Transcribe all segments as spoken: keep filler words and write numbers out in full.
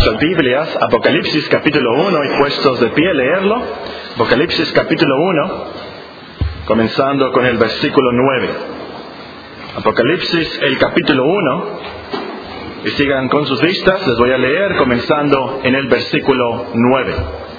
nuestras Biblias, Apocalipsis capítulo uno, y puestos de pie leerlo. Apocalipsis capítulo uno, comenzando con el versículo nueve. Apocalipsis, el capítulo uno, y sigan con sus vistas, les voy a leer comenzando en el versículo nueve.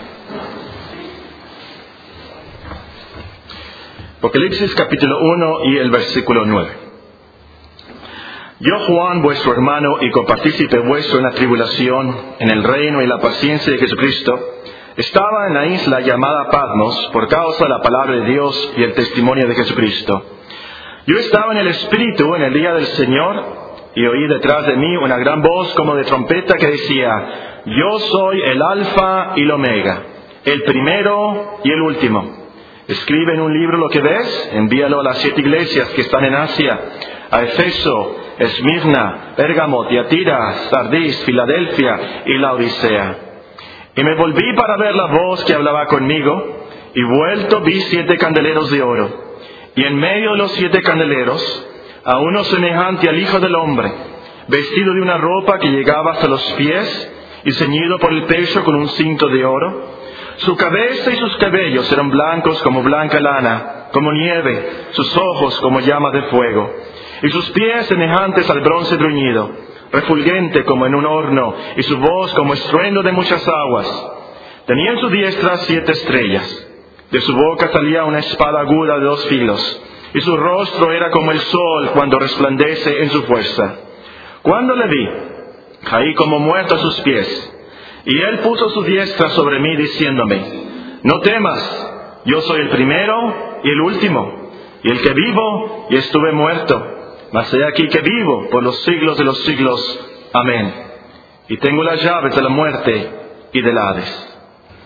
Apocalipsis capítulo uno y el versículo nueve. Yo, Juan, vuestro hermano y copartícipe vuestro en la tribulación, en el reino y la paciencia de Jesucristo, estaba en la isla llamada Patmos por causa de la palabra de Dios y el testimonio de Jesucristo. Yo estaba en el Espíritu en el día del Señor y oí detrás de mí una gran voz como de trompeta que decía: Yo soy el Alfa y el Omega, el primero y el último. Escribe en un libro lo que ves, envíalo a las siete iglesias que están en Asia, a Efeso, Esmirna, Pérgamo, Tiatira, Sardis, Filadelfia y Laodicea. Y me volví para ver la voz que hablaba conmigo, y vuelto vi siete candeleros de oro, y en medio de los siete candeleros, a uno semejante al Hijo del Hombre, vestido de una ropa que llegaba hasta los pies, y ceñido por el pecho con un cinto de oro. Su cabeza y sus cabellos eran blancos como blanca lana, como nieve, sus ojos como llama de fuego, y sus pies semejantes al bronce bruñido, refulgente como en un horno, y su voz como estruendo de muchas aguas. Tenía en su diestra siete estrellas. De su boca salía una espada aguda de dos filos, y su rostro era como el sol cuando resplandece en su fuerza. Cuando le vi, caí como muerto a sus pies. Y él puso su diestra sobre mí, diciéndome: No temas, yo soy el primero y el último, y el que vivo y estuve muerto, mas he aquí que vivo por los siglos de los siglos. Amén. Y tengo las llaves de la muerte y del Hades.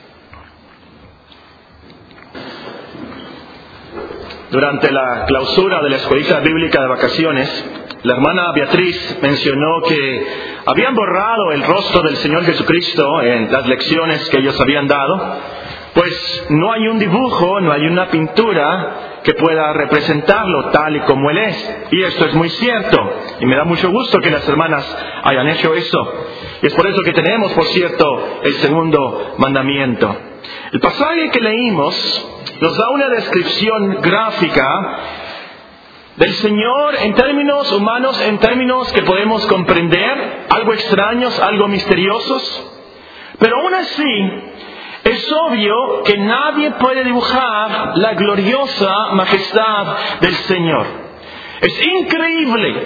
Durante la clausura de la escuelita bíblica de vacaciones, la hermana Beatriz mencionó que habían borrado el rostro del Señor Jesucristo en las lecciones que ellos habían dado, pues no hay un dibujo, no hay una pintura que pueda representarlo tal y como Él es. Y esto es muy cierto, y me da mucho gusto que las hermanas hayan hecho eso. Y es por eso que tenemos, por cierto, el segundo mandamiento. El pasaje que leímos nos da una descripción gráfica del Señor en términos humanos, en términos que podemos comprender, algo extraños, algo misteriosos. Pero aún así, es obvio que nadie puede dibujar la gloriosa majestad del Señor. Es increíble,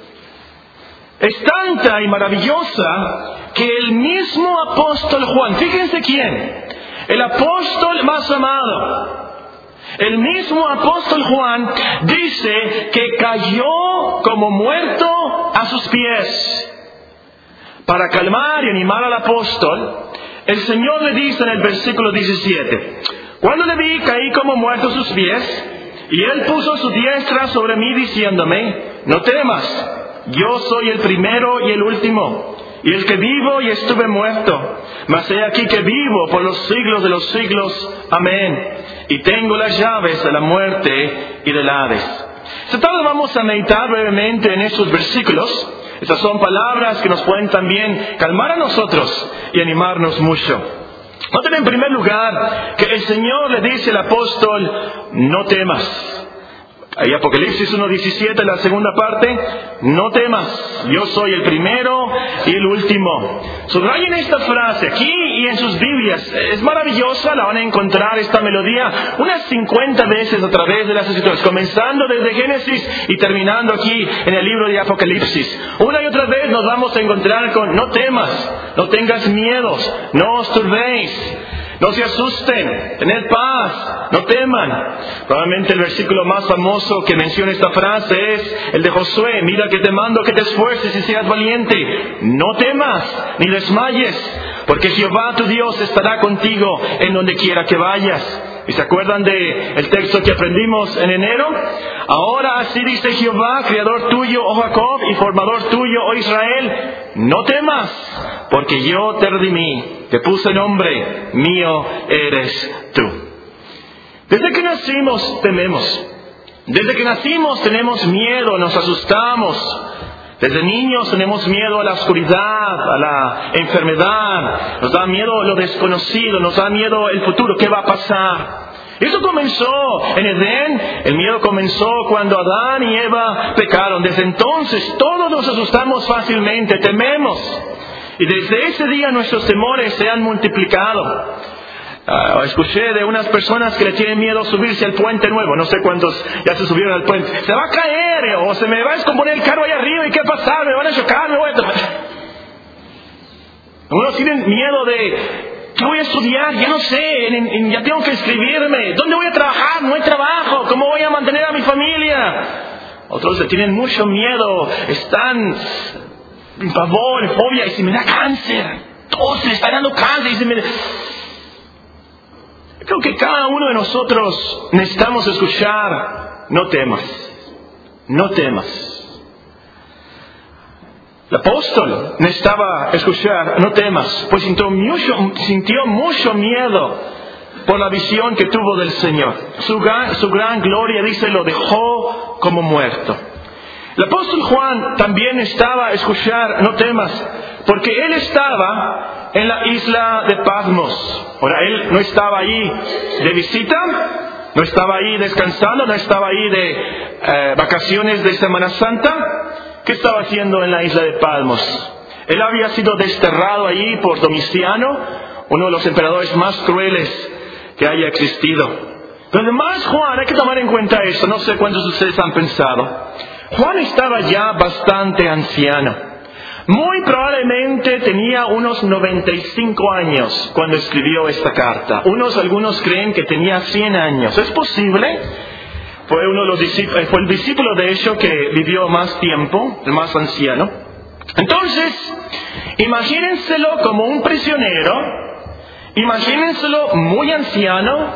es tanta y maravillosa que el mismo apóstol Juan, fíjense quién, el apóstol más amado, el mismo apóstol Juan dice que cayó como muerto a sus pies. Para calmar y animar al apóstol, el Señor le dice en el versículo diecisiete: Cuando le vi, caí como muerto a sus pies, y Él puso su diestra sobre mí, diciéndome: No temas, yo soy el primero y el último, y el que vivo y estuve muerto, mas he aquí que vivo por los siglos de los siglos. Amén. Y tengo las llaves de la muerte y del Hades. Esta tarde vamos a meditar brevemente en estos versículos. Estas son palabras que nos pueden también calmar a nosotros y animarnos mucho. Noten en primer lugar que el Señor le dice al apóstol: No temas. Ahí Apocalipsis uno diecisiete, la segunda parte: No temas, yo soy el primero y el último. Subrayen esta frase aquí y en sus Biblias. Es maravillosa, la van a encontrar esta melodía unas cincuenta veces a través de las Escrituras, comenzando desde Génesis y terminando aquí en el libro de Apocalipsis. Una y otra vez nos vamos a encontrar con: No temas, no tengas miedos, no os turbéis, no se asusten, tened paz, no teman. Probablemente el versículo más famoso que menciona esta frase es el de Josué: Mira que te mando que te esfuerces y seas valiente. No temas ni desmayes, porque Jehová tu Dios estará contigo en donde quiera que vayas. ¿Y se acuerdan de el texto que aprendimos en enero? Ahora así dice Jehová, creador tuyo, oh Jacob, y formador tuyo, oh Israel: No temas, porque yo te redimí, te puse nombre, mío eres tú. Desde que nacimos tememos. Desde que nacimos tenemos miedo, nos asustamos. Desde niños tenemos miedo a la oscuridad, a la enfermedad, nos da miedo lo desconocido, nos da miedo el futuro, ¿qué va a pasar? Eso comenzó en Edén, el miedo comenzó cuando Adán y Eva pecaron. Desde entonces todos nos asustamos fácilmente, tememos. Y desde ese día nuestros temores se han multiplicado. Uh, escuché de unas personas que le tienen miedo a subirse al puente nuevo. No sé cuántos ya se subieron al puente. Se va a caer o se me va a descomponer el carro ahí arriba. ¿Y qué pasa? Me van a chocar, me voy a... Algunos tienen miedo de... ¿Qué voy a estudiar? Ya no sé, en, en, ya tengo que inscribirme. ¿Dónde voy a trabajar? No hay trabajo. ¿Cómo voy a mantener a mi familia? Otros le tienen mucho miedo. Están en pavor, en fobia. Y si me da cáncer. Todos se le están dando cáncer. Y se me... Creo que cada uno de nosotros necesitamos escuchar, no temas. No temas. El apóstol necesitaba escuchar, no temas, pues sintió mucho, sintió mucho miedo por la visión que tuvo del Señor. Su gran, su gran gloria, dice, lo dejó como muerto. El apóstol Juan también necesitaba escuchar, no temas, porque él estaba en la isla de Patmos. Ahora, él no estaba ahí de visita, no estaba ahí descansando, no estaba ahí de eh, vacaciones de Semana Santa. ¿Qué estaba haciendo en la isla de Patmos? Él había sido desterrado allí por Domiciano, uno de los emperadores más crueles que haya existido. Pero además, Juan, hay que tomar en cuenta esto, no sé cuántos de ustedes han pensado. Juan estaba ya bastante anciano. Muy probablemente tenía unos noventa y cinco años cuando escribió esta carta. Unos, algunos creen que tenía cien años. ¿Es posible? Fue uno de los discípulos, fue el discípulo de hecho que vivió más tiempo, el más anciano. Entonces, imagínenselo como un prisionero, imagínenselo muy anciano,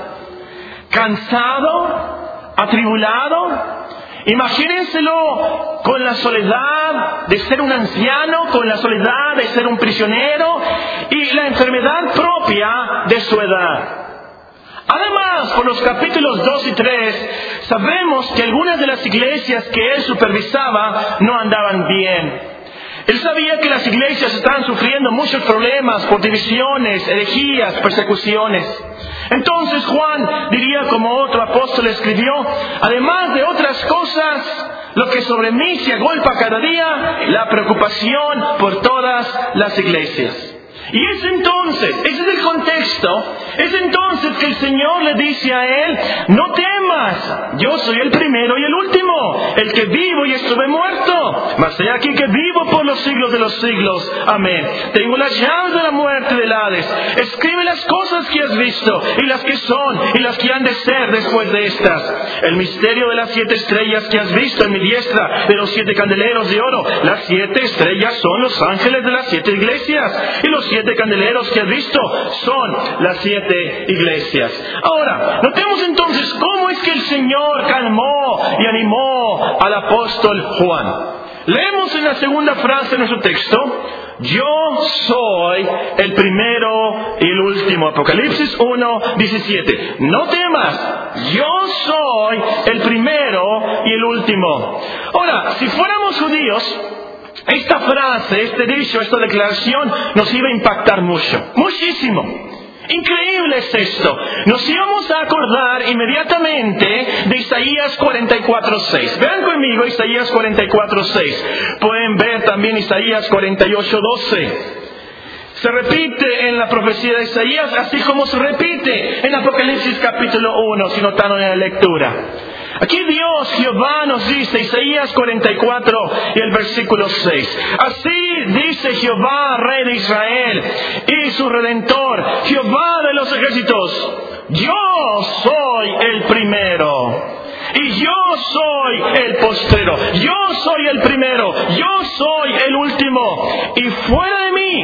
cansado, atribulado. Imagínenselo con la soledad de ser un anciano, con la soledad de ser un prisionero y la enfermedad propia de su edad. Además, por los capítulos dos y tres, sabemos que algunas de las iglesias que él supervisaba no andaban bien. Él sabía que las iglesias estaban sufriendo muchos problemas por divisiones, herejías, persecuciones. Entonces Juan diría, como otro apóstol escribió, además de otras cosas, lo que sobre mí se agolpa cada día, la preocupación por todas las iglesias. Y es entonces, ese es el contexto, es entonces que el Señor le dice a él, no temas, yo soy el primero y el último, el que vivo y estuve muerto, mas he aquí que vivo por los siglos de los siglos, amén. Tengo las llaves de la muerte y del Hades, escribe las cosas que has visto, y las que son, y las que han de ser después de estas. El misterio de las siete estrellas que has visto en mi diestra, de los siete candeleros de oro, las siete estrellas son los ángeles de las siete iglesias, y los siete candeleros que has visto son las siete iglesias. Ahora, notemos entonces cómo es que el Señor calmó y animó al apóstol Juan. Leemos en la segunda frase de nuestro texto, yo soy el primero y el último. Apocalipsis uno, diecisiete. No temas, yo soy el primero y el último. Ahora, si fuéramos judíos, esta frase, este dicho, esta declaración nos iba a impactar mucho, muchísimo. Increíble es esto. Nos íbamos a acordar inmediatamente de Isaías cuarenta y cuatro, seis. Vean conmigo Isaías cuarenta y cuatro, seis. Pueden ver también Isaías cuarenta y ocho, doce. Se repite en la profecía de Isaías, así como se repite en Apocalipsis capítulo uno, si notaron en la lectura. Aquí Dios, Jehová, nos dice, Isaías cuarenta y cuatro y el versículo seis. Así dice Jehová, Rey de Israel, y su Redentor, Jehová de los ejércitos, yo soy el primero, y yo soy el postrero, yo soy el primero, yo soy el último, y fuera de mí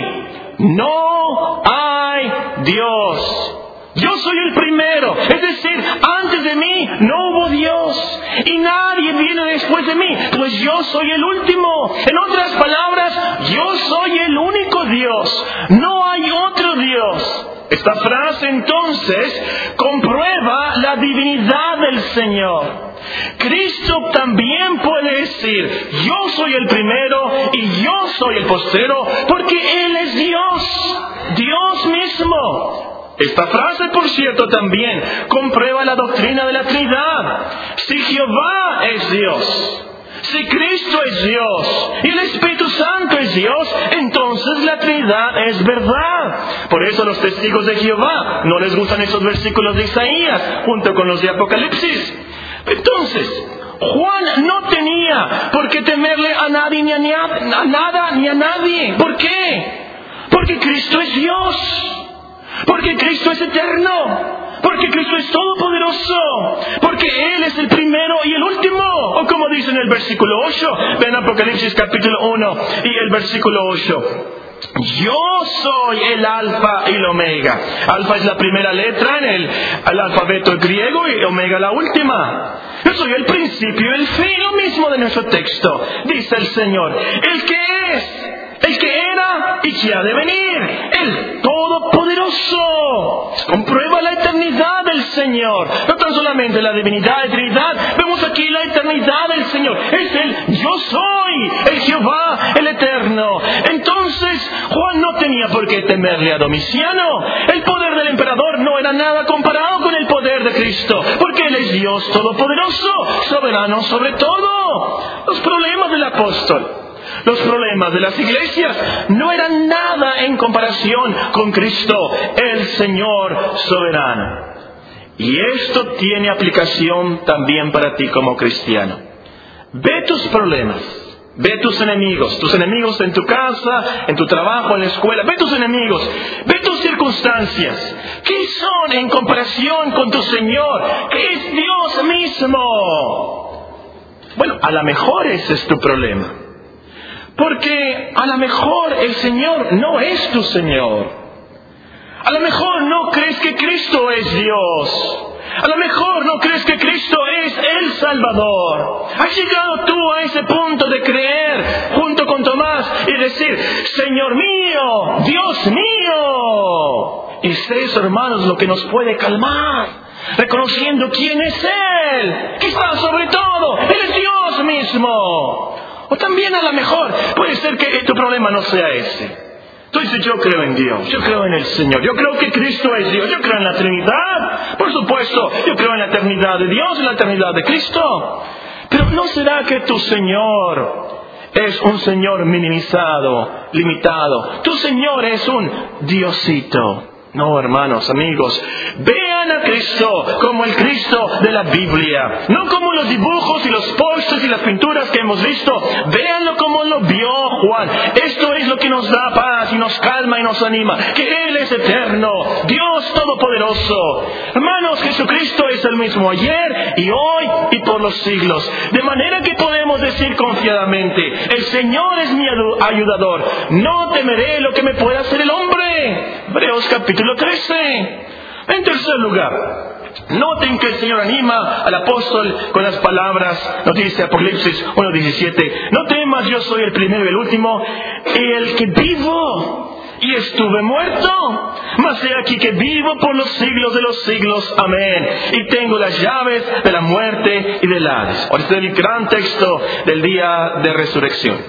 no hay Dios. Yo soy el primero, es decir, antes de mí no hubo Dios y nadie viene después de mí, pues yo soy el último. En otras palabras, yo soy el único Dios, no hay otro Dios. Esta frase entonces comprueba la divinidad del Señor. Cristo también puede decir, yo soy el primero y yo soy el postero, porque Él es Dios, Dios mismo. Esta frase, por cierto, también comprueba la doctrina de la Trinidad. Si Jehová es Dios, si Cristo es Dios y el Espíritu Santo es Dios, entonces la Trinidad es verdad. Por eso los testigos de Jehová no les gustan esos versículos de Isaías junto con los de Apocalipsis. Entonces, Juan no tenía por qué temerle a nadie ni a, ni a, a nada ni a nadie. ¿Por qué? Porque Cristo es Dios. Porque Cristo es eterno. Porque Cristo es todopoderoso. Porque Él es el primero y el último. O como dice en el versículo ocho. Ven Apocalipsis capítulo uno y el versículo ocho. Yo soy el alfa y el omega. Alfa es la primera letra en el, el alfabeto griego y omega la última. Yo soy el principio y el fin, lo mismo de nuestro texto. Dice el Señor, el que es, el que era y que ha de venir, el Todopoderoso. Comprueba la eternidad del Señor. No tan solamente la divinidad y Trinidad, vemos aquí la eternidad del Señor. Es el yo soy, el Jehová, el eterno. Entonces, Juan no tenía por qué temerle a Domiciano. El poder del emperador no era nada comparado con el poder de Cristo, porque Él es Dios Todopoderoso, soberano sobre todo. Los problemas del apóstol, los problemas de las iglesias no eran nada en comparación con Cristo, el Señor soberano. Y esto tiene aplicación también para ti como cristiano. Ve tus problemas, ve tus enemigos, tus enemigos en tu casa, en tu trabajo, en la escuela. Ve tus enemigos, ve tus circunstancias. ¿Qué son en comparación con tu Señor, que es Dios mismo? Bueno, a lo mejor ese es tu problema. Porque a lo mejor el Señor no es tu Señor. A lo mejor no crees que Cristo es Dios. A lo mejor no crees que Cristo es el Salvador. Has llegado tú a ese punto de creer junto con Tomás y decir, Señor mío, Dios mío. Y es eso, hermanos, lo que nos puede calmar. Reconociendo quién es Él, que está sobre todo. Él es Dios mismo. O también a lo mejor puede ser que tu problema no sea ese. Tú dices, yo creo en Dios, yo creo en el Señor, yo creo que Cristo es Dios, yo creo en la Trinidad, por supuesto, yo creo en la eternidad de Dios, en la eternidad de Cristo. Pero ¿no será que tu Señor es un Señor minimizado, limitado? Tu Señor es un Diosito. No, hermanos, amigos, vean a Cristo como el Cristo de la Biblia, no como los dibujos y los pósters y las pinturas que hemos visto. Véanlo como lo vio Juan. Esto es lo que nos da paz y nos calma y nos anima, que Él es eterno, Dios todopoderoso. Hermanos, Jesucristo es el mismo ayer y hoy y por los siglos, de manera que podemos decir confiadamente, el Señor es mi ayudador, no temeré lo que me pueda hacer el hombre. Hebreos capítulo trece. En tercer lugar, noten que el Señor anima al apóstol con las palabras, nos dice Apocalipsis uno diecisiete, no temas, yo soy el primero y el último, y el que vivo y estuve muerto, mas he aquí que vivo por los siglos de los siglos, amén, y tengo las llaves de la muerte y del Hades. Ahora este es el gran texto del día de resurrección.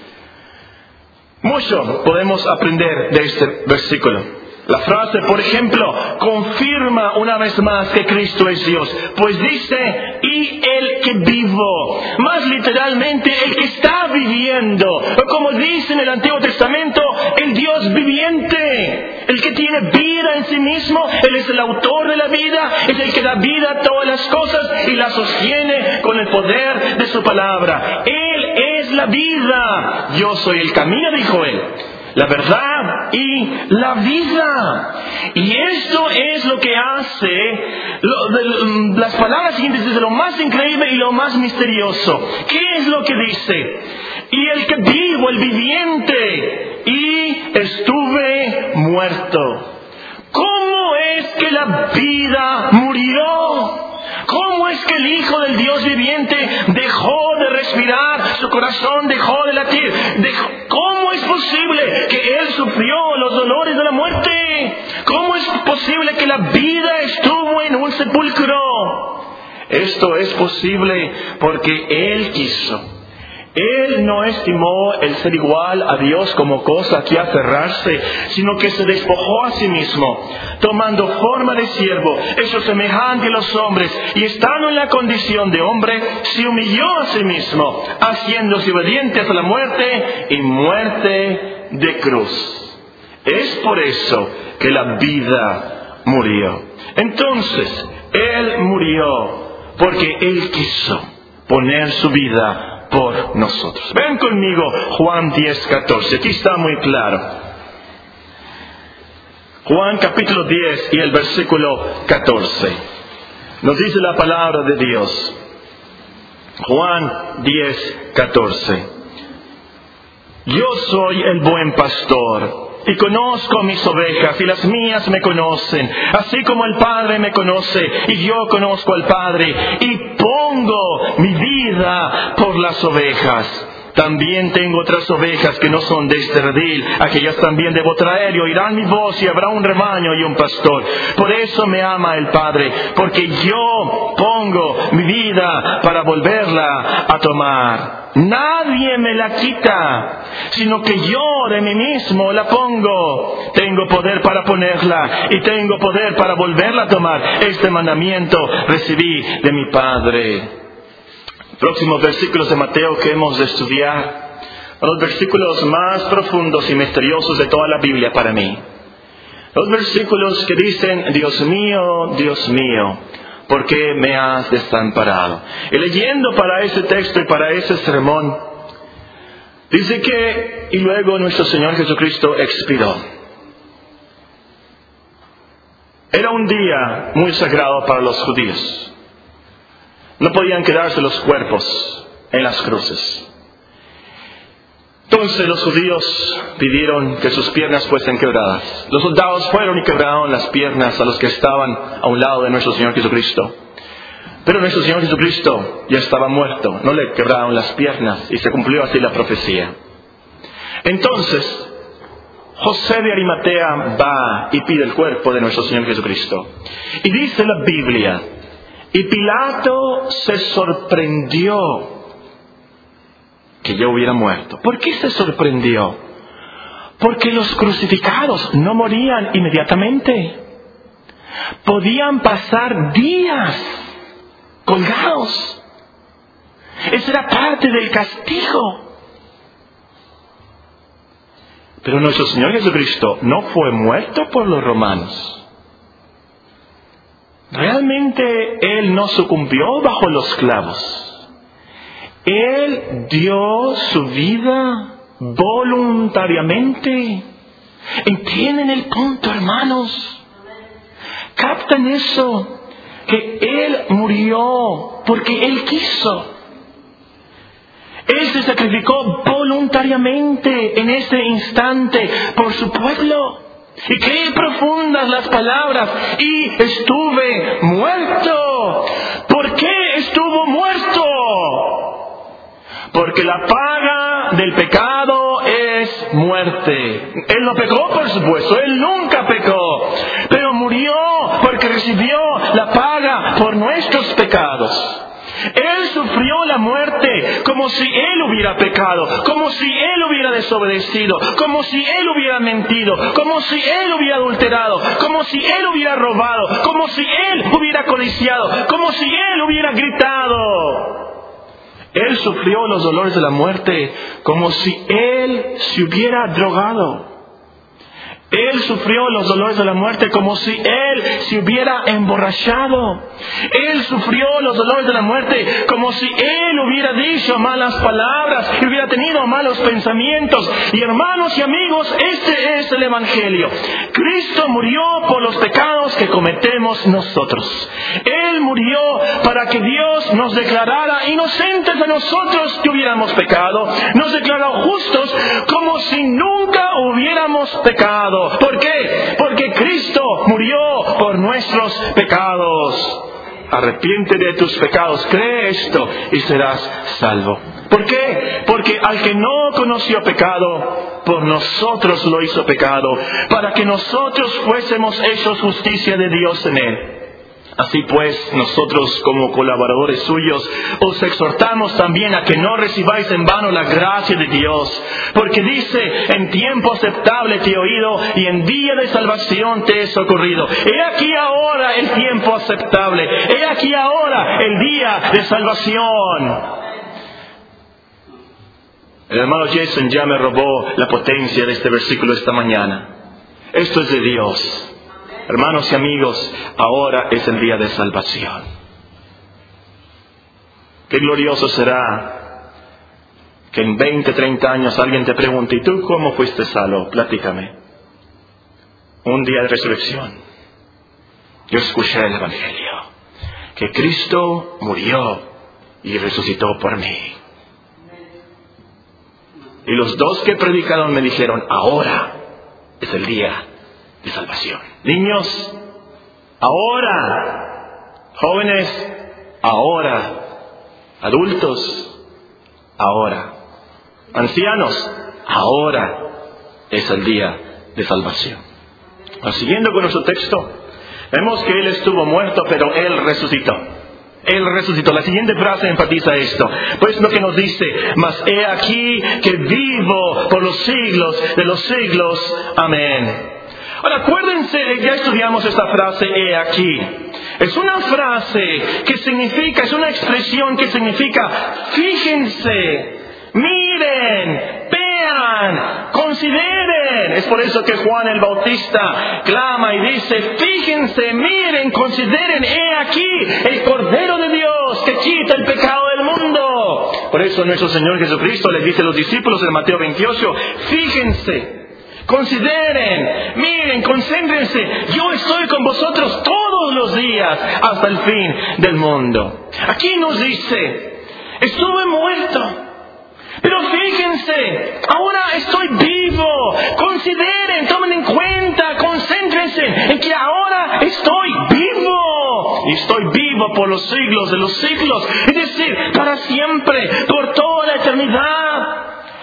Mucho podemos aprender de este versículo. La frase, por ejemplo, confirma una vez más que Cristo es Dios, pues dice, y el que vivo, más literalmente el que está viviendo, o como dice en el Antiguo Testamento, el Dios viviente, el que tiene vida en sí mismo. Él es el autor de la vida, es el que da vida a todas las cosas y las sostiene con el poder de su palabra. Él es la vida. Yo soy el camino, dijo Él, la verdad y la vida. Y esto es lo que hace lo, de, las palabras siguientes es lo más increíble y lo más misterioso. ¿Qué es lo que dice? Y el que vivo, el viviente, y estuve muerto. ¿Cómo es que la vida murió? ¿Cómo es que el Hijo del Dios viviente dejó de respirar? Su corazón dejó de latir. Dejó, ¿cómo es posible que Él sufrió los dolores de la muerte? ¿Cómo es posible que la vida estuvo en un sepulcro? Esto es posible porque Él quiso. Él no estimó el ser igual a Dios como cosa a que aferrarse, sino que se despojó a sí mismo, tomando forma de siervo, hecho semejante a los hombres, y estando en la condición de hombre, se humilló a sí mismo, haciéndose obediente hasta la muerte y muerte de cruz. Es por eso que la vida murió. Entonces, Él murió porque Él quiso poner su vida por nosotros. Ven conmigo Juan diez, catorce. Aquí está muy claro. Juan capítulo diez y el versículo catorce. Nos dice la palabra de Dios. Juan diez, catorce. Yo soy el buen pastor y conozco mis ovejas, y las mías me conocen, así como el Padre me conoce, y yo conozco al Padre, y pongo mi vida por las ovejas. También tengo otras ovejas que no son de este redil, aquellas también debo traer, y oirán mi voz, y habrá un rebaño y un pastor. Por eso me ama el Padre, porque yo pongo mi vida para volverla a tomar. Nadie me la quita, sino que yo de mí mismo la pongo. Tengo poder para ponerla y tengo poder para volverla a tomar. Este mandamiento recibí de mi Padre. Próximos versículos de Mateo que hemos de estudiar, los versículos más profundos y misteriosos de toda la Biblia para mí. Los versículos que dicen: Dios mío, Dios mío, ¿por qué me has desamparado? Y leyendo para ese texto y para ese sermón, dice que, y luego nuestro Señor Jesucristo expiró. Era un día muy sagrado para los judíos. No podían quedarse los cuerpos en las cruces. Entonces los judíos pidieron que sus piernas fuesen quebradas. Los soldados fueron y quebraron las piernas a los que estaban a un lado de nuestro Señor Jesucristo. Pero nuestro Señor Jesucristo ya estaba muerto. No le quebraron las piernas y se cumplió así la profecía. Entonces José de Arimatea va y pide el cuerpo de nuestro Señor Jesucristo. Y dice la Biblia: y Pilato se sorprendió que yo hubiera muerto. ¿Por qué se sorprendió? Porque los crucificados no morían inmediatamente. Podían pasar días colgados. Eso era parte del castigo. Pero nuestro Señor Jesucristo no fue muerto por los romanos. Realmente Él no sucumbió bajo los clavos. Él dio su vida voluntariamente. ¿Entienden el punto, hermanos? ¿Captan eso? Que Él murió porque Él quiso. Él se sacrificó voluntariamente en ese instante por su pueblo. Y qué profundas las palabras: y estuve muerto. ¿Por qué estuvo muerto? Porque la paga del pecado es muerte. Él no pecó, por supuesto, Él nunca pecó, pero murió porque recibió la paga por nuestros pecados. Él sufrió la muerte como si Él hubiera pecado, como si Él hubiera desobedecido, como si Él hubiera mentido, como si Él hubiera adulterado, como si Él hubiera robado, como si Él hubiera codiciado, como si Él hubiera gritado. Él sufrió los dolores de la muerte como si Él se hubiera drogado. Él sufrió los dolores de la muerte como si Él se hubiera emborrachado. Él sufrió los dolores de la muerte como si Él hubiera dicho malas palabras y hubiera tenido malos pensamientos. Y hermanos y amigos, este es el Evangelio. Cristo murió por los pecados que cometemos nosotros. Él murió para que Dios nos declarara inocentes de nosotros que hubiéramos pecado. Nos declaró justos como si nunca hubiéramos pecado. ¿Por qué? Porque Cristo murió por nuestros pecados. Arrepiente de tus pecados, cree esto y serás salvo. ¿Por qué? Porque al que no conoció pecado, por nosotros lo hizo pecado, para que nosotros fuésemos hechos justicia de Dios en él. Así pues, nosotros como colaboradores suyos, os exhortamos también a que no recibáis en vano la gracia de Dios. Porque dice, en tiempo aceptable te he oído y en día de salvación te he socorrido. He aquí ahora el tiempo aceptable. He aquí ahora el día de salvación. El hermano Jason ya me robó la potencia de este versículo esta mañana. Esto es de Dios. Hermanos y amigos, ahora es el día de salvación. Qué glorioso será que en veinte, treinta años alguien te pregunte, ¿y tú cómo fuiste salvo? Platícame. Un día de resurrección. Yo escuché el Evangelio, que Cristo murió y resucitó por mí. Y los dos que predicaron me dijeron, ahora es el día de salvación. Niños, ahora. Jóvenes, ahora. Adultos, ahora. Ancianos, ahora es el día de salvación. Siguiendo con nuestro texto, vemos que Él estuvo muerto, pero Él resucitó. Él resucitó. La siguiente frase enfatiza esto. Pues lo que nos dice, mas he aquí que vivo por los siglos de los siglos. Amén. Ahora, acuérdense, ya estudiamos esta frase, he aquí. Es una frase que significa, es una expresión que significa, fíjense, miren, vean, consideren. Es por eso que Juan el Bautista clama y dice, fíjense, miren, consideren, he aquí el Cordero de Dios que quita el pecado del mundo. Por eso nuestro Señor Jesucristo les dice a los discípulos en Mateo veintiocho, fíjense, consideren, miren, concéntrense, yo estoy con vosotros todos los días hasta el fin del mundo. Aquí nos dice, estuve muerto, pero fíjense, ahora estoy vivo. Consideren, tomen en cuenta, concéntrense en que ahora estoy vivo. Y estoy vivo por los siglos de los siglos, es decir, para siempre, por toda la eternidad.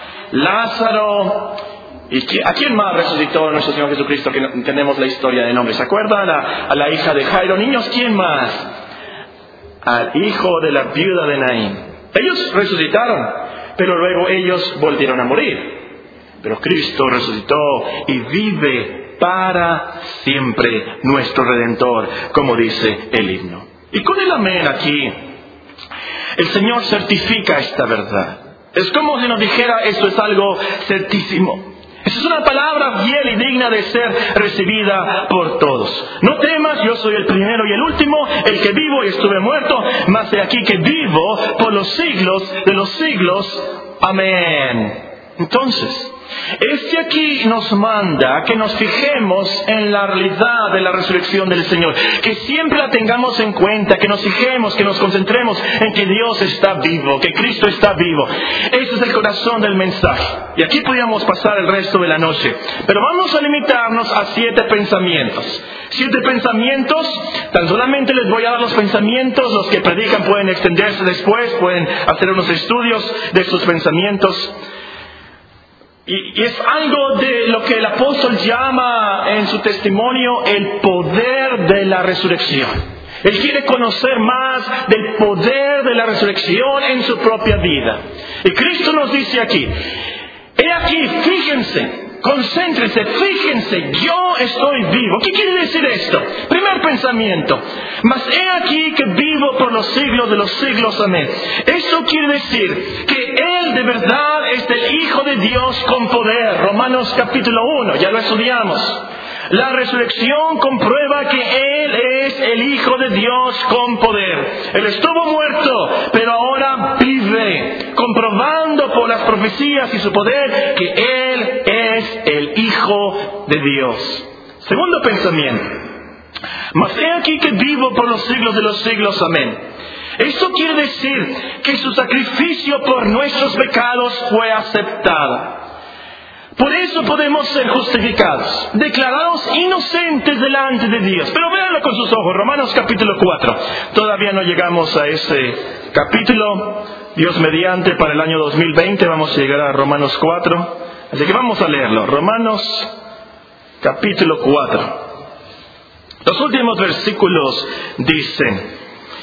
Lázaro, ¿y a quién más resucitó nuestro Señor Jesucristo? Que tenemos la historia de nombre. ¿Se acuerdan? A la, a la hija de Jairo. Niños, ¿quién más? Al hijo de la viuda de Naín. Ellos resucitaron, pero luego ellos volvieron a morir. Pero Cristo resucitó y vive para siempre, nuestro Redentor, como dice el himno. Y con el amén aquí, el Señor certifica esta verdad. Es como si nos dijera, esto es algo certísimo. Esa es una palabra fiel y digna de ser recibida por todos. No temas, yo soy el primero y el último, el que vivo y estuve muerto, mas de aquí que vivo por los siglos de los siglos. Amén. Entonces, este aquí nos manda que nos fijemos en la realidad de la resurrección del Señor, que siempre la tengamos en cuenta, que nos fijemos, que nos concentremos en que Dios está vivo, que Cristo está vivo. Ese es el corazón del mensaje. Y aquí podríamos pasar el resto de la noche, pero vamos a limitarnos a siete pensamientos. Siete pensamientos, tan solamente les voy a dar los pensamientos, los que predican pueden extenderse después, pueden hacer unos estudios de sus pensamientos. Y es algo de lo que el apóstol llama en su testimonio el poder de la resurrección. Él quiere conocer más del poder de la resurrección en su propia vida. Y Cristo nos dice aquí, he aquí, fíjense, concéntrense, fíjense, yo estoy vivo. ¿Qué quiere decir esto? Primer pensamiento, mas he aquí que vivo por los siglos de los siglos. Amén. Esto quiere decir que Él de verdad es el Hijo de Dios con poder. Romanos capítulo uno, ya lo estudiamos. La resurrección comprueba que Él es el Hijo de Dios con poder. Él estuvo muerto, pero ahora vive, comprobando por las profecías y su poder que Él es el Hijo de Dios. Segundo pensamiento, mas he aquí que vivo por los siglos de los siglos. Amén. Esto quiere decir que su sacrificio por nuestros pecados fue aceptado. Por eso podemos ser justificados, declarados inocentes delante de Dios. Pero véanlo con sus ojos, Romanos capítulo cuatro. Todavía no llegamos a ese capítulo. Dios mediante, para el año dos mil veinte vamos a llegar a Romanos cuatro. Así que vamos a leerlo. Romanos capítulo cuatro. Los últimos versículos dicen: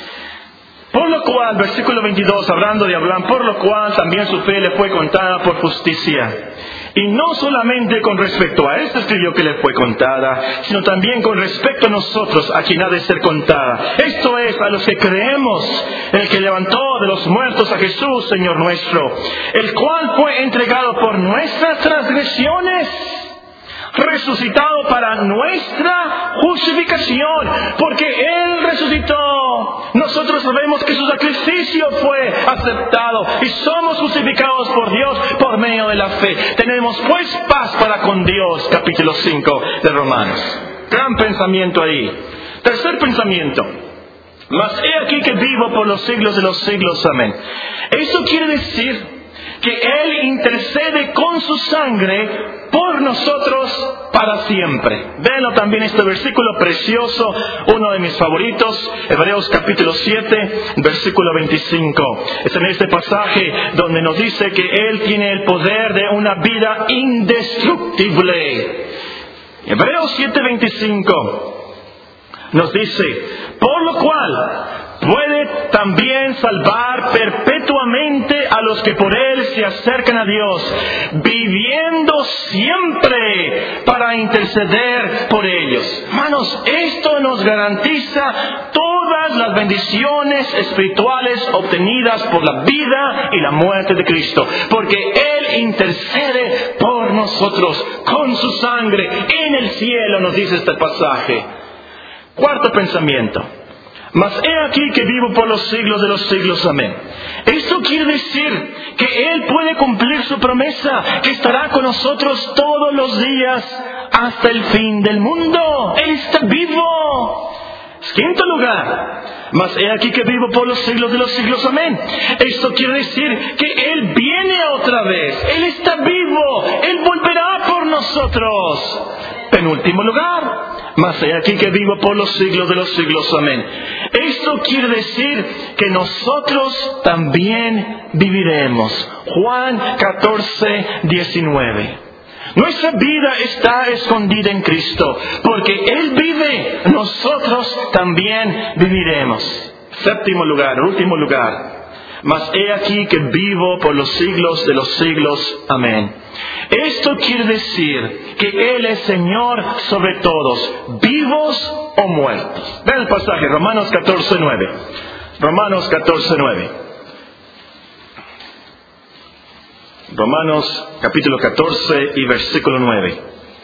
por lo cual, versículo veintidós, hablando de Abraham, por lo cual también su fe le fue contada por justicia. Y no solamente con respecto a este escribió que le fue contada, sino también con respecto a nosotros, a quien ha de ser contada. Esto es, a los que creemos en el que levantó de los muertos a Jesús, Señor nuestro, el cual fue entregado por nuestras transgresiones, resucitado para nuestra justificación, porque Él resucitó. Nosotros sabemos que su sacrificio fue aceptado y somos justificados por Dios por medio de la fe. Tenemos pues paz para con Dios, capítulo cinco de Romanos. Gran pensamiento ahí. Tercer pensamiento: mas he aquí que vivo por los siglos de los siglos. Amén. Eso quiere decir que Él intercede con su sangre por nosotros para siempre. Véanlo también este versículo precioso, uno de mis favoritos, Hebreos capítulo siete, versículo veinticinco. Es en este pasaje donde nos dice que Él tiene el poder de una vida indestructible. Hebreos siete, veinticinco nos dice: por lo cual puede también salvar perpetuamente a los que por Él se acercan a Dios, viviendo siempre para interceder por ellos. Hermanos, esto nos garantiza todas las bendiciones espirituales obtenidas por la vida y la muerte de Cristo, porque Él intercede por nosotros con su sangre en el cielo, nos dice este pasaje. Cuarto pensamiento: mas he aquí que vivo por los siglos de los siglos. Amén. Esto quiere decir que Él puede cumplir su promesa, que estará con nosotros todos los días hasta el fin del mundo. Él está vivo. Quinto lugar: mas he aquí que vivo por los siglos de los siglos. Amén. Esto quiere decir que Él viene otra vez. Él está vivo. Él volverá por nosotros. Penúltimo lugar: mas he aquí que vivo por los siglos de los siglos. Amén. Esto quiere decir que nosotros también viviremos. Juan catorce, diecinueve. Nuestra vida está escondida en Cristo, porque Él vive, nosotros también viviremos. Séptimo lugar, último lugar: mas he aquí que vivo por los siglos de los siglos. Amén. Esto quiere decir que Él es Señor sobre todos, vivos o muertos. Vean el pasaje, Romanos catorce, nueve. Romanos catorce, nueve. Romanos capítulo catorce y versículo nueve.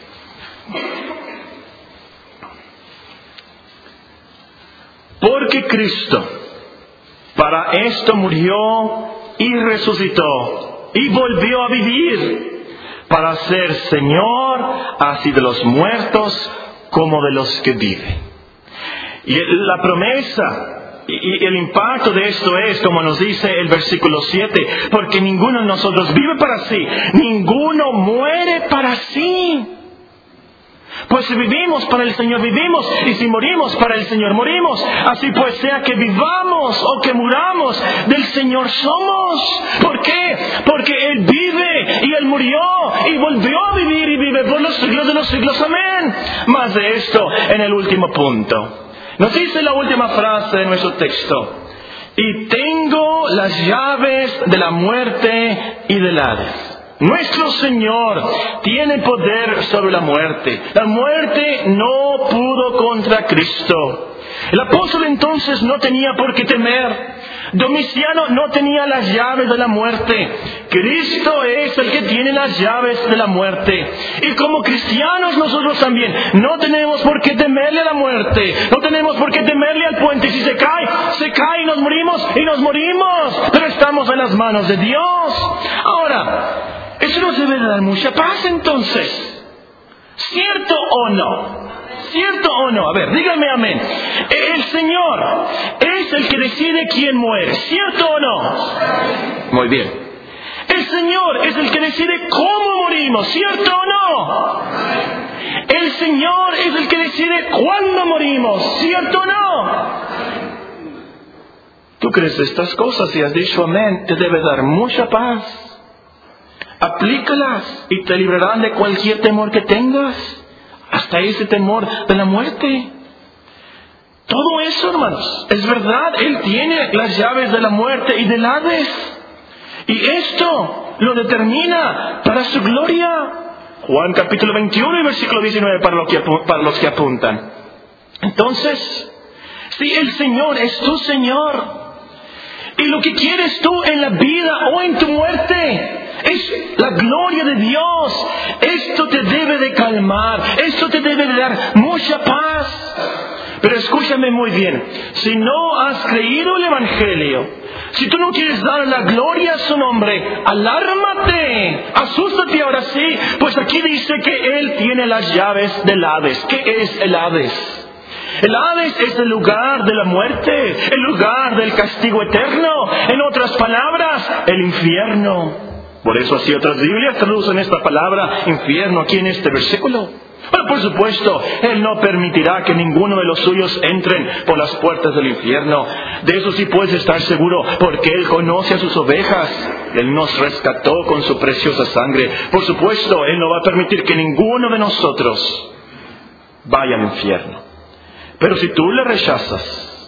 Porque Cristo para esto murió y resucitó y volvió a vivir, para ser Señor así de los muertos como de los que viven. Y la promesa y el impacto de esto es, como nos dice el versículo siete, porque ninguno de nosotros vive para sí, ninguno muere para sí. Pues si vivimos, para el Señor vivimos, y si morimos, para el Señor morimos. Así pues, sea que vivamos o que muramos, del Señor somos. ¿Por qué? Porque Él vive y Él murió y volvió a vivir y vive por los siglos de los siglos. Amén. Más de esto en el último punto. Nos dice la última frase de nuestro texto: y tengo las llaves de la muerte y del Hades. Nuestro Señor tiene poder sobre la muerte. La muerte no pudo contra Cristo. El apóstol entonces no tenía por qué temer. Domiciano no tenía las llaves de la muerte. Cristo es el que tiene las llaves de la muerte. Y como cristianos nosotros también no tenemos por qué temerle a la muerte. No tenemos por qué temerle al puente. Si se cae, se cae y nos morimos y nos morimos. Pero estamos en las manos de Dios. Ahora, eso nos debe dar mucha paz entonces. ¿Cierto o no? ¿Cierto o no? A ver, díganme amén. El Señor es el que decide quién muere. ¿Cierto o no? Muy bien. El Señor es el que decide cómo morimos. ¿Cierto o no? El Señor es el que decide cuándo morimos. ¿Cierto o no? Tú crees estas cosas y has dicho amén. Te debe dar mucha paz. Aplícalas y te librarán de cualquier temor que tengas, hasta ese temor de la muerte. Todo eso, hermanos, es verdad. Él tiene las llaves de la muerte y del Hades. Y esto lo determina para su gloria. Juan capítulo veintiuno y versículo diecinueve para, lo que, para los que apuntan. Entonces, si el Señor es tu Señor, y lo que quieres tú en la vida o en tu muerte es la gloria de Dios, esto te debe de calmar, esto te debe de dar mucha paz. Pero escúchame muy bien, si no has creído el Evangelio, si tú no quieres dar la gloria a su nombre, alármate, asústate ahora sí, pues aquí dice que Él tiene las llaves del Hades. ¿Qué es el Hades? El Hades es el lugar de la muerte, el lugar del castigo eterno. En otras palabras, el infierno. Por eso así otras Biblias traducen esta palabra infierno aquí en este versículo. Bueno, por supuesto, Él no permitirá que ninguno de los suyos entren por las puertas del infierno. De eso sí puedes estar seguro, porque Él conoce a sus ovejas. Él nos rescató con su preciosa sangre. Por supuesto, Él no va a permitir que ninguno de nosotros vaya al infierno. Pero si tú le rechazas,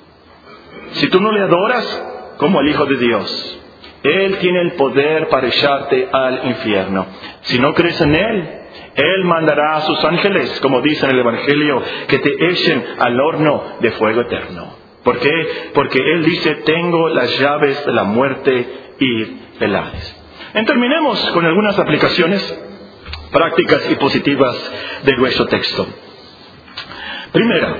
si tú no le adoras como el Hijo de Dios, Él tiene el poder para echarte al infierno. Si no crees en Él, Él mandará a sus ángeles, como dice en el Evangelio, que te echen al horno de fuego eterno. ¿Por qué? Porque Él dice, tengo las llaves de la muerte y del Hades. En terminemos con algunas aplicaciones prácticas y positivas de nuestro texto. Primera,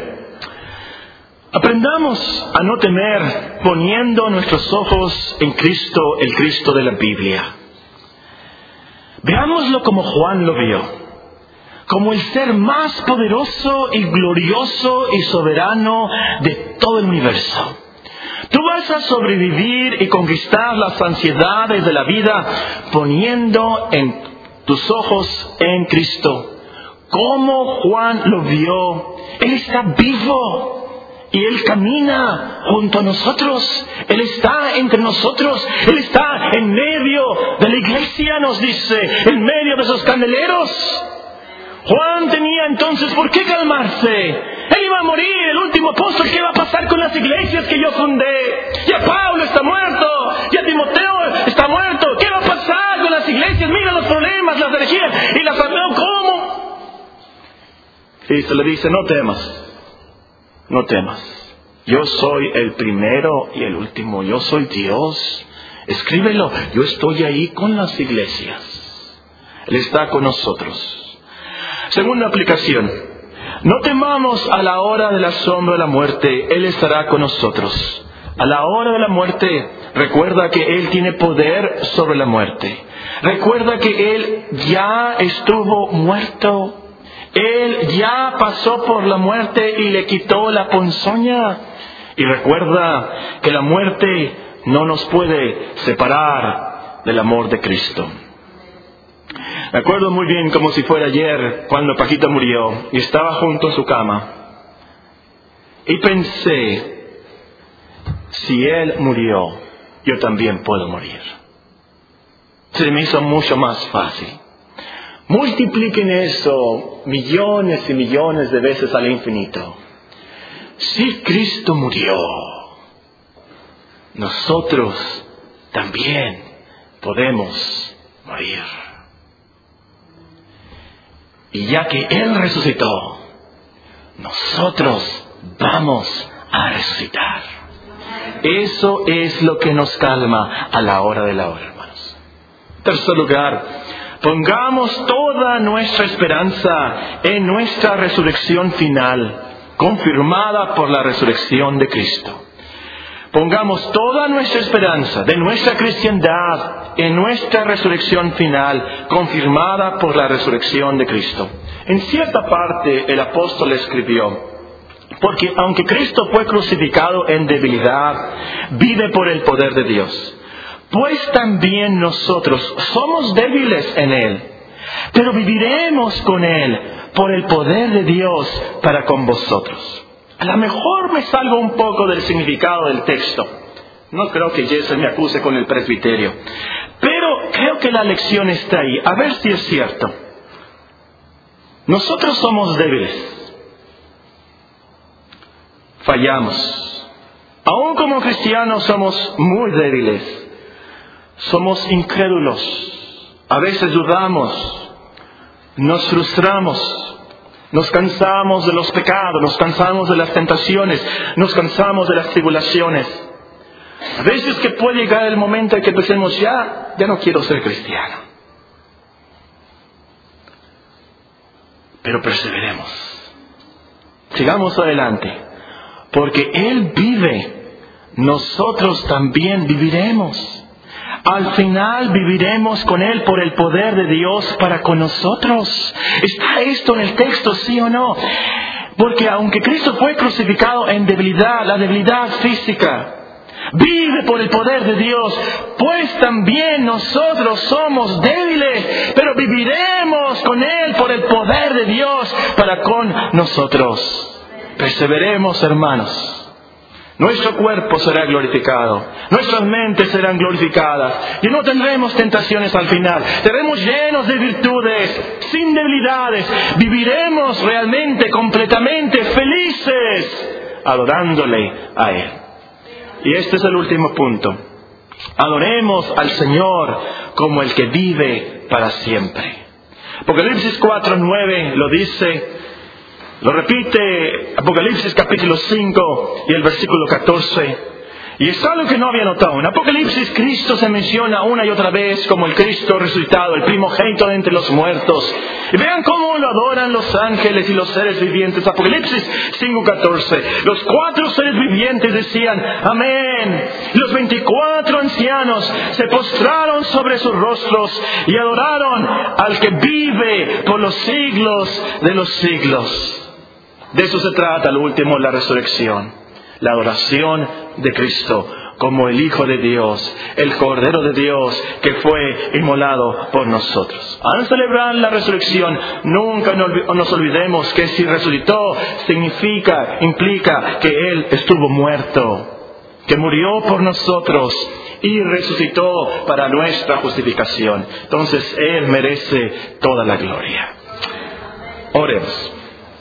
aprendamos a no temer poniendo nuestros ojos en Cristo, el Cristo de la Biblia. Veámoslo como Juan lo vio, como el ser más poderoso y glorioso y soberano de todo el universo. Tú vas a sobrevivir y conquistar las ansiedades de la vida poniendo en tus ojos en Cristo. Como Juan lo vio, Él está vivo y Él camina junto a nosotros. Él está entre nosotros. Él está en medio de la iglesia, nos dice, en medio de esos candeleros. Juan tenía entonces por qué calmarse. Él iba a morir, el último apóstol. ¿Qué va a pasar con las iglesias que yo fundé? Ya Pablo está muerto, ya Timoteo está muerto. ¿Qué va a pasar con las iglesias? Mira los problemas, las herejías y las... ¿Cómo? Y se le dice, no temas, no temas. Yo soy el primero y el último, yo soy Dios. Escríbelo, yo estoy ahí con las iglesias. Él está con nosotros. Segunda aplicación, no temamos a la hora del asombro de la muerte, Él estará con nosotros. A la hora de la muerte, recuerda que Él tiene poder sobre la muerte. Recuerda que Él ya estuvo muerto. Él ya pasó por la muerte y le quitó la ponzoña. Y recuerda que la muerte no nos puede separar del amor de Cristo. Me acuerdo muy bien, como si fuera ayer, cuando Paquita murió y estaba junto a su cama. Y pensé, si él murió, yo también puedo morir. Se me hizo mucho más fácil. Multipliquen eso millones y millones de veces al infinito. Si Cristo murió, nosotros también podemos morir. Y ya que Él resucitó, nosotros vamos a resucitar. Eso es lo que nos calma a la hora de la hora, hermanos. En tercer lugar, pongamos toda nuestra esperanza en nuestra resurrección final, confirmada por la resurrección de Cristo. Pongamos toda nuestra esperanza de nuestra cristiandad en nuestra resurrección final, confirmada por la resurrección de Cristo. En cierta parte el apóstol escribió, porque aunque Cristo fue crucificado en debilidad, vive por el poder de Dios. Pues también nosotros somos débiles en Él, pero viviremos con Él por el poder de Dios para con vosotros. A lo mejor me salgo un poco del significado del texto. No creo que Jesse me acuse con el presbiterio. Pero creo que la lección está ahí. A ver si es cierto. Nosotros somos débiles. fallamos. Aún como cristianos somos muy débiles. Somos incrédulos. A veces dudamos. Nos frustramos. Nos cansamos de los pecados. Nos cansamos de las tentaciones. Nos cansamos de las tribulaciones. A veces que puede llegar el momento en que pensemos, ya, ya no quiero ser cristiano. Pero perseveremos. Sigamos adelante. Porque Él vive. Nosotros también viviremos. Al final viviremos con Él por el poder de Dios para con nosotros. ¿Está esto en el texto, sí o no? Porque aunque Cristo fue crucificado en debilidad, la debilidad física, vive por el poder de Dios, pues también nosotros somos débiles, pero viviremos con Él por el poder de Dios para con nosotros. Perseveremos, hermanos. Nuestro cuerpo será glorificado, nuestras mentes serán glorificadas y no tendremos tentaciones al final. Seremos llenos de virtudes, sin debilidades. Viviremos realmente, completamente felices, adorándole a Él. Y este es el último punto. Adoremos al Señor como el que vive para siempre. Apocalipsis cuatro nueve lo dice, lo repite Apocalipsis capítulo cinco y el versículo catorce. Y es algo que no había notado. En Apocalipsis Cristo se menciona una y otra vez como el Cristo resucitado, el primogénito de entre los muertos. Y vean cómo lo adoran los ángeles y los seres vivientes. Apocalipsis cinco catorce. Los cuatro seres vivientes decían, amén. Los veinticuatro ancianos se postraron sobre sus rostros y adoraron al que vive por los siglos de los siglos. De eso se trata, lo último, la resurrección. La adoración de Cristo como el Hijo de Dios, el Cordero de Dios que fue inmolado por nosotros. Al celebrar la resurrección, nunca nos olvidemos que si resucitó, significa, implica que Él estuvo muerto, que murió por nosotros y resucitó para nuestra justificación. Entonces Él merece toda la gloria. Oremos.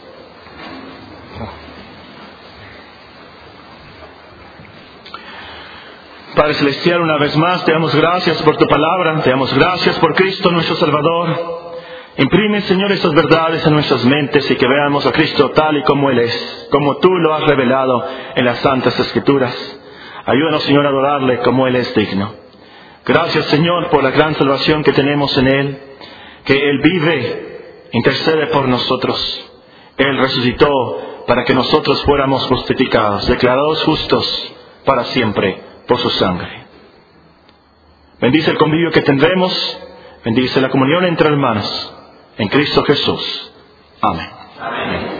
Padre Celestial, una vez más te damos gracias por tu palabra, te damos gracias por Cristo nuestro Salvador. Imprime, Señor, estas verdades en nuestras mentes y que veamos a Cristo tal y como Él es, como tú lo has revelado en las Santas Escrituras. Ayúdanos, Señor, a adorarle como Él es digno. Gracias, Señor, por la gran salvación que tenemos en Él, que Él vive, intercede por nosotros. Él resucitó para que nosotros fuéramos justificados, declarados justos para siempre por su sangre. Bendice el convivio que tendremos, bendice la comunión entre hermanos, en Cristo Jesús. Amén. Amén.